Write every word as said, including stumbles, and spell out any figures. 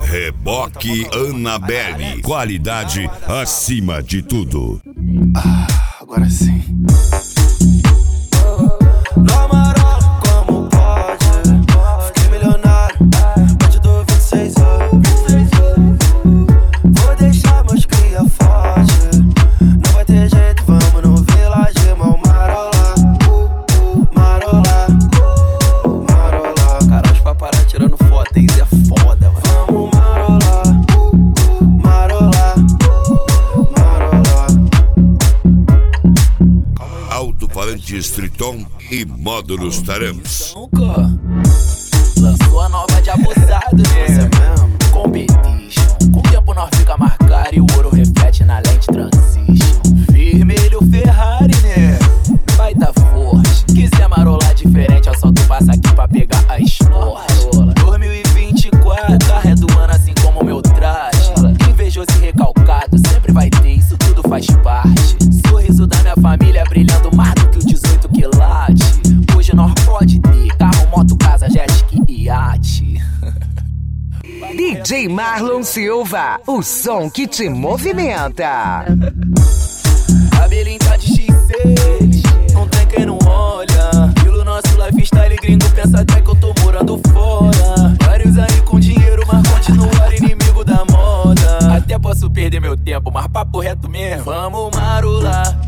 Reboque Annabelle. Qualidade acima de tudo. Ah, agora sim. Na marola, como pode? Fiquei milionário, bandido vinte e seis anos. Vou deixar meus cria forte. Não vai ter jeito, vamos no Village Mall marola. Marola, marola. Cara, os paparazzi tirando foto, isso é foda, mano. Vamos marola, marola, marola. Alto-falantes Triton e módulos Taramps. Nunca lançou a nova de abusado, né? Competition. Com o tempo nós fica marcado e o ouro reflete na lente transition. Vermelho Ferrari, né? Vai tá forte. Quiser marolar diferente, eu só tu passa aqui pra pegar a esporte. dois mil e vinte e quatro, carro é do ano assim como meu traje. Invejoso e recalcado, sempre vai ter, isso tudo faz parte. Sorriso da minha família brilhando mais do que o dezoito quilates. Hoje nós pode ter carro, moto, casa, jet ski e iate. D J Marlon Silva, o som que te movimenta. Cabelinho tá de X seis, não tem quem não olha. Pelo nosso lifestyle gringo, pensa até que eu tô morando fora. Vários aí com dinheiro, mas continuar inimigo da moda. Até posso perder meu tempo, mas papo reto mesmo. Vamos marolar,